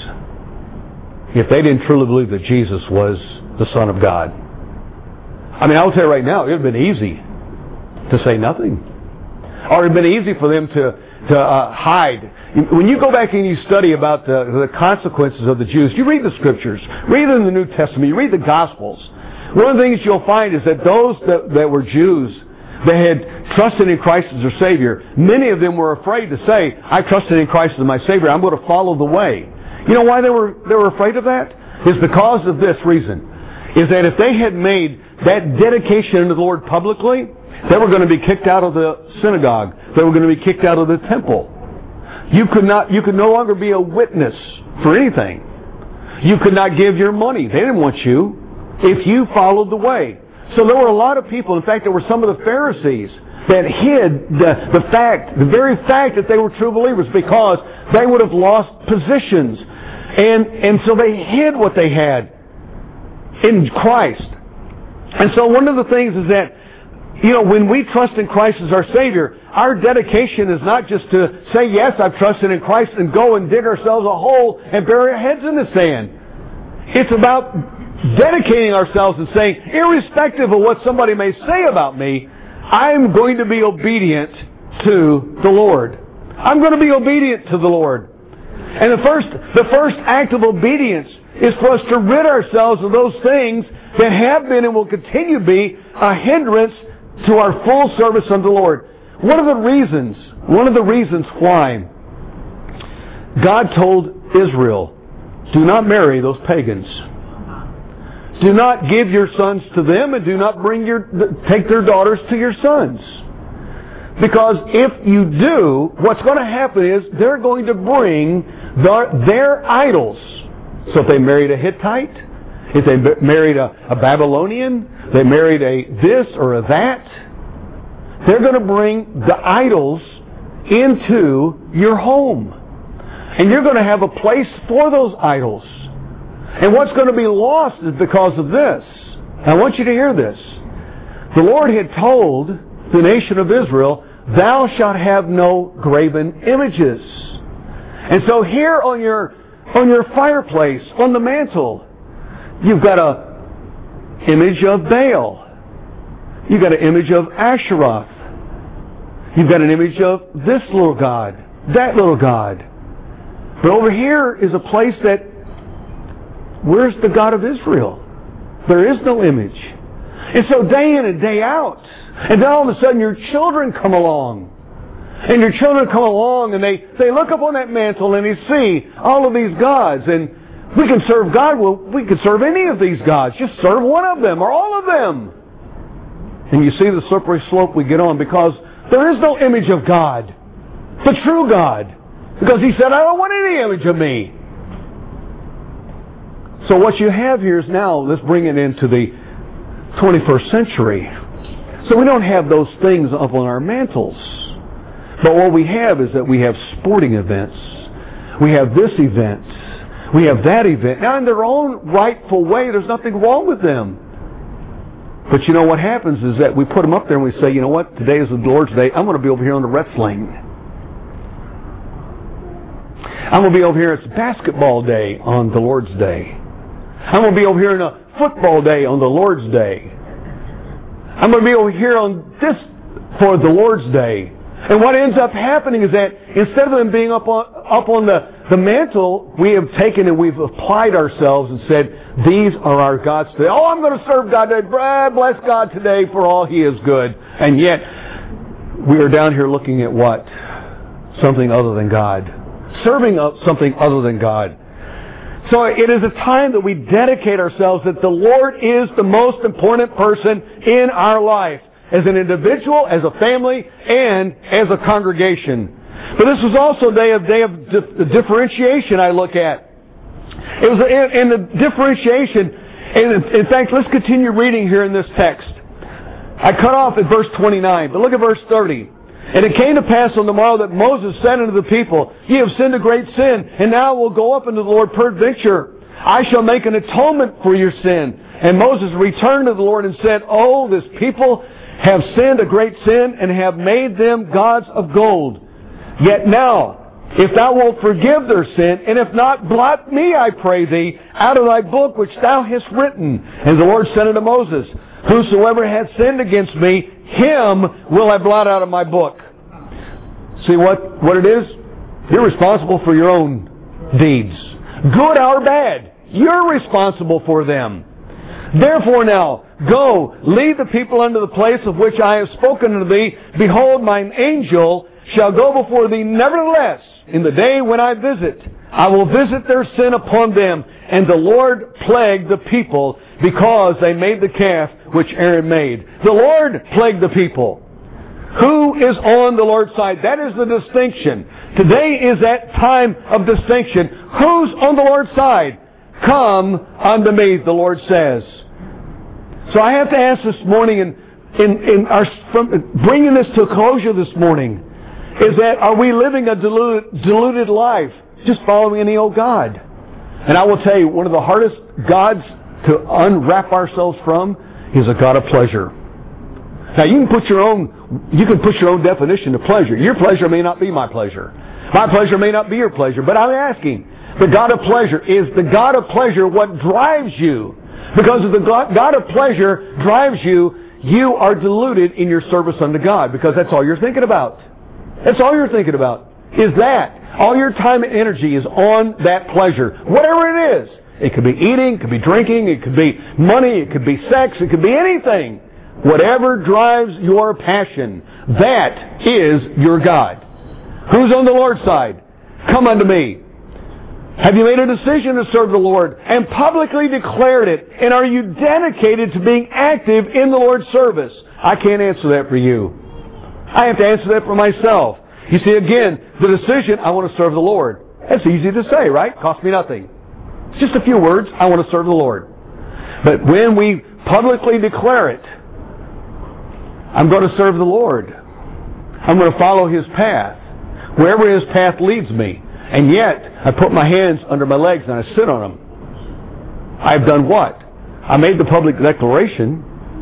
if they didn't truly believe that Jesus was the Son of God? I mean, I'll tell you right now, it would have been easy to say nothing. Or it would have been easy for them to, to uh, hide. When you go back and you study about the, the consequences of the Jews, you read the Scriptures, read in the New Testament, you read the Gospels. One of the things you'll find is that those that, that were Jews, that had trusted in Christ as their Savior, many of them were afraid to say, I trusted in Christ as my Savior, I'm going to follow the way. You know why they were, they were afraid of that? It's because of this reason. Is that if they had made that dedication to the Lord publicly, they were going to be kicked out of the synagogue. They were going to be kicked out of the temple. You could not, you could no longer be a witness for anything. You could not give your money. They didn't want you if you followed the way. So there were a lot of people, in fact there were some of the Pharisees that hid the, the fact, the very fact that they were true believers, because they would have lost positions. And, and so they hid what they had in Christ. And so one of the things is that, you know, when we trust in Christ as our Savior, our dedication is not just to say, yes, I've trusted in Christ, and go and dig ourselves a hole and bury our heads in the sand. It's about dedicating ourselves and saying, irrespective of what somebody may say about me, I'm going to be obedient to the Lord. I'm going to be obedient to the Lord. And the first, the first act of obedience is for us to rid ourselves of those things that have been and will continue to be a hindrance to our full service unto the Lord. One of the reasons, one of the reasons why God told Israel, do not marry those pagans. Do not give your sons to them, and do not bring your, take their daughters to your sons. Because if you do, what's going to happen is they're going to bring their, their idols. So if they married a Hittite, if they married a, a Babylonian, they married a this or a that, they're going to bring the idols into your home. And you're going to have a place for those idols. And what's going to be lost is because of this. I want you to hear this. The Lord had told the nation of Israel, thou shalt have no graven images. And so here on your, on your fireplace, on the mantle, you've got a image of Baal. You've got an image of Asheroth. You've got an image of this little god, that little god. But over here is a place that, where's the God of Israel? There is no image. And so day in and day out, and then all of a sudden your children come along. And your children come along and they, they look up on that mantle and they see all of these gods. And we can serve God. Well, we can serve any of these gods. Just serve one of them or all of them. And you see the slippery slope we get on, because there is no image of God, the true God. Because He said, I don't want any image of me. So what you have here is now, let's bring it into the twenty-first century. So we don't have those things up on our mantles. But what we have is that we have sporting events. We have this event. We have that event. Now in their own rightful way, there's nothing wrong with them. But you know what happens is that we put them up there and we say, you know what, today is the Lord's Day. I'm going to be over here on the wrestling. I'm going to be over here, it's basketball day on the Lord's Day. I'm going to be over here on a football day on the Lord's Day. I'm going to be over here on this for the Lord's Day. And what ends up happening is that instead of them being up on, up on the, the mantle, we have taken and we've applied ourselves and said, these are our gods today. Oh, I'm going to serve God today. Bless God today for all He is good. And yet, we are down here looking at what? something other than God. Serving something other than God. So it is a time that we dedicate ourselves that the Lord is the most important person in our life. As an individual, as a family, and as a congregation. But this was also a day of, day of di- differentiation I look at. It was in, in the differentiation, and in, in fact, let's continue reading here in this text. I cut off at verse twenty-nine, but look at verse thirty. And it came to pass on the morrow that Moses said unto the people, Ye have sinned a great sin, and now will go up unto the Lord peradventure. I shall make an atonement for your sin. And Moses returned to the Lord and said, Oh, this people have sinned a great sin, and have made them gods of gold. Yet now, if thou wilt forgive their sin, and if not, blot me, I pray thee, out of thy book which thou hast written. And the Lord said unto Moses, Whosoever hath sinned against me, him will I blot out of my book. See what, what it is? You're responsible for your own deeds. Good or bad, you're responsible for them. Therefore now, go, lead the people unto the place of which I have spoken unto thee. Behold, mine angel shall go before thee. Nevertheless, in the day when I visit, I will visit their sin upon them. And the Lord plagued the people because they made the calf which Aaron made. The Lord plagued the people. Who is on the Lord's side? That is the distinction. Today is that time of distinction. Who's on the Lord's side? Come unto me, the Lord says. So I have to ask this morning, and in, in our from bringing this to a closure this morning, is that are we living a diluted, diluted life, just following any old God? And I will tell you, one of the hardest gods to unwrap ourselves from is a God of pleasure. Now you can put your own, you can put your own definition of pleasure. Your pleasure may not be my pleasure. My pleasure may not be your pleasure. But I'm asking, the God of pleasure, is the God of pleasure what drives you? Because if the God of pleasure drives you, you are deluded in your service unto God, because that's all you're thinking about. That's all you're thinking about, is that. All your time and energy is on that pleasure. Whatever it is. It could be eating, it could be drinking, it could be money, it could be sex, it could be anything. Whatever drives your passion, that is your God. Who's on the Lord's side? Come unto me. Have you made a decision to serve the Lord and publicly declared it? And are you dedicated to being active in the Lord's service? I can't answer that for you. I have to answer that for myself. You see, again, the decision, I want to serve the Lord. That's easy to say, right? Cost me nothing. It's just a few words, I want to serve the Lord. But when we publicly declare it, I'm going to serve the Lord. I'm going to follow His path. Wherever His path leads me. And yet, I put my hands under my legs and I sit on them. I've done what? I made the public declaration,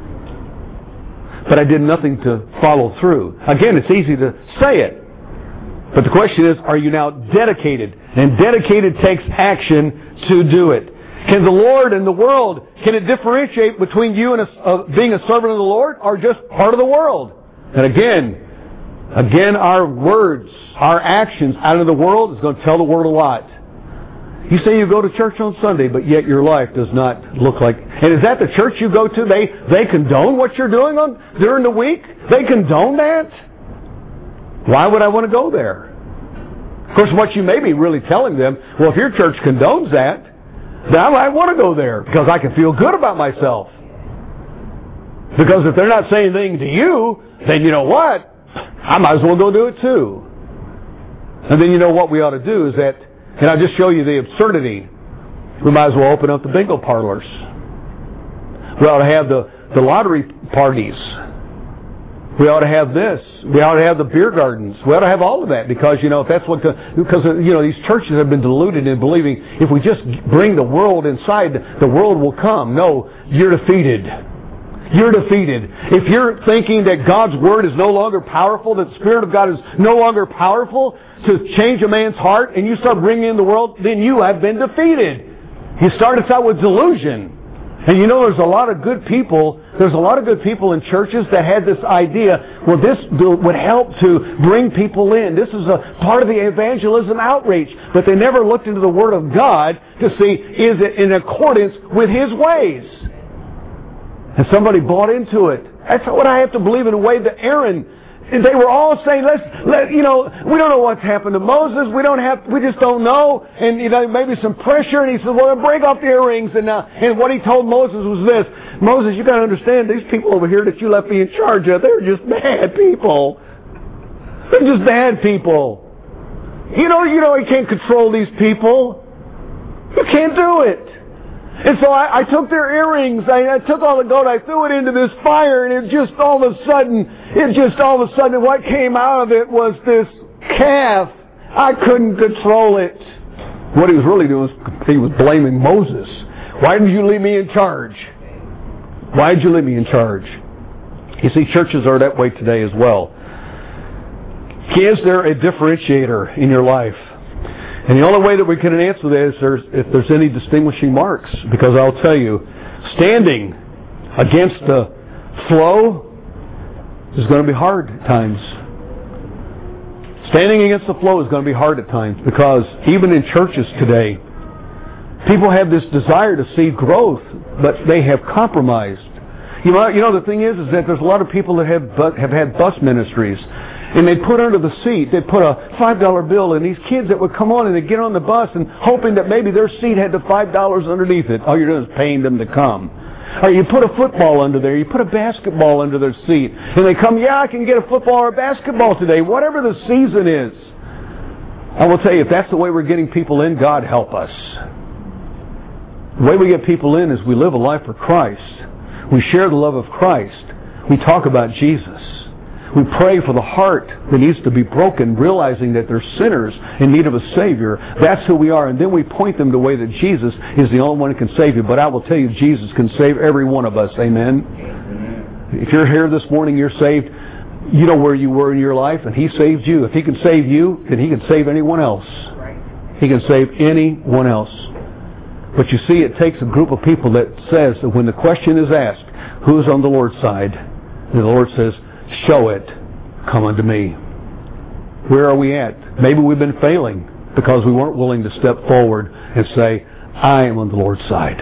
but I did nothing to follow through. Again, it's easy to say it. But the question is, are you now dedicated? And dedicated takes action to do it. Can the Lord and the world, can it differentiate between you and a, uh, being a servant of the Lord, or just part of the world? And again, again, our words, our actions out of the world is going to tell the world a lot. You say you go to church on Sunday, but yet your life does not look like... And is that the church you go to? They they condone what you're doing on during the week? They condone that? Why would I want to go there? Of course, what you may be really telling them, well, if your church condones that, then I might want to go there because I can feel good about myself. Because if they're not saying anything to you, then you know what? I might as well go do it too. And then you know what we ought to do is that, and I'll just show you the absurdity. We might as well open up the bingo parlors. We ought to have the, the lottery parties. We ought to have this. We ought to have the beer gardens. We ought to have all of that because, you know, if that's what the, because, you know, these churches have been deluded in believing if we just bring the world inside, the world will come. No, you're defeated. You're defeated. If you're thinking that God's Word is no longer powerful, that the Spirit of God is no longer powerful to change a man's heart, and you start bringing in the world, then you have been defeated. You started out with delusion. And you know there's a lot of good people, there's a lot of good people in churches that had this idea, well, this would help to bring people in. This is a part of the evangelism outreach. But they never looked into the Word of God to see, is it in accordance with His ways? And somebody bought into it. That's what I have to believe in a way that Aaron they were all saying, let's, let, you know, we don't know what's happened to Moses. We don't have, we just don't know. And, you know, maybe some pressure. And he said, well, break off the earrings. And, uh, and what he told Moses was this: Moses, you got to understand, these people over here that you left me in charge of, they're just bad people. They're just bad people. You know, you know, you can't control these people. You can't do it. And so I, I took their earrings, I, I took all the gold, I threw it into this fire, and it just all of a sudden, it just all of a sudden, what came out of it was this calf. I couldn't control it. What he was really doing was he was blaming Moses. Why did you leave me in charge? Why did you leave me in charge? You see, churches are that way today as well. Is there a differentiator in your life? And the only way that we can answer that is there's, if there's any distinguishing marks. Because I'll tell you, standing against the flow is going to be hard at times. Standing against the flow is going to be hard at times, because even in churches today, people have this desire to see growth, but they have compromised. You know, you know the thing is, is that there's a lot of people that have have had bus ministries. And they'd put under the seat, they'd put a five dollar bill, and these kids that would come on and they'd get on the bus and hoping that maybe their seat had the five dollars underneath it. All you're doing is paying them to come. Or you put a football under there, you put a basketball under their seat, and they come, yeah, I can get a football or a basketball today, whatever the season is. I will tell you, if that's the way we're getting people in, God help us. The way we get people in is we live a life for Christ. We share the love of Christ. We talk about Jesus. We pray for the heart that needs to be broken, realizing that they're sinners in need of a Savior. That's who we are. And then we point them the way that Jesus is the only one who can save you. But I will tell you, Jesus can save every one of us. Amen? Amen. If you're here this morning, you're saved. You know where you were in your life, and He saved you. If He can save you, then He can save anyone else. He can save anyone else. But you see, it takes a group of people that says that when the question is asked, who's on the Lord's side? And the Lord says, show it, come unto me. Where are we at? Maybe we've been failing because we weren't willing to step forward and say, I am on the Lord's side.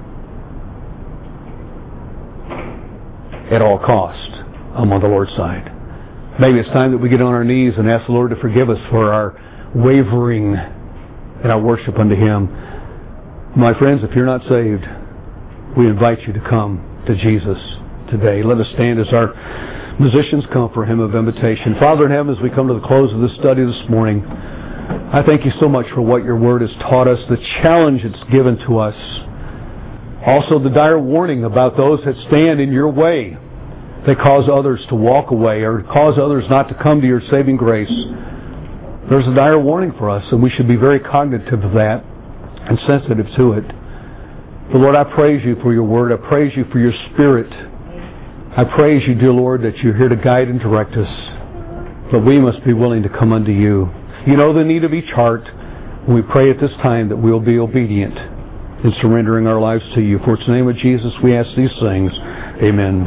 At all cost, I'm on the Lord's side. Maybe it's time that we get on our knees and ask the Lord to forgive us for our wavering in our worship unto Him. My friends, if you're not saved, we invite you to come to Jesus today. Let us stand as our musicians come for a hymn of invitation. Father in heaven, as we come to the close of this study this morning, I thank you so much for what your word has taught us, the challenge it's given to us, also the dire warning about those that stand in your way. They cause others to walk away or cause others not to come to your saving grace. There's a dire warning for us, and we should be very cognitive of that and sensitive to it. But Lord, I praise you for your word. I praise you for your Spirit. I praise you, dear Lord, that you're here to guide and direct us. But we must be willing to come unto you. You know the need of each heart. We pray at this time that we'll be obedient in surrendering our lives to you. For it's in the name of Jesus we ask these things. Amen.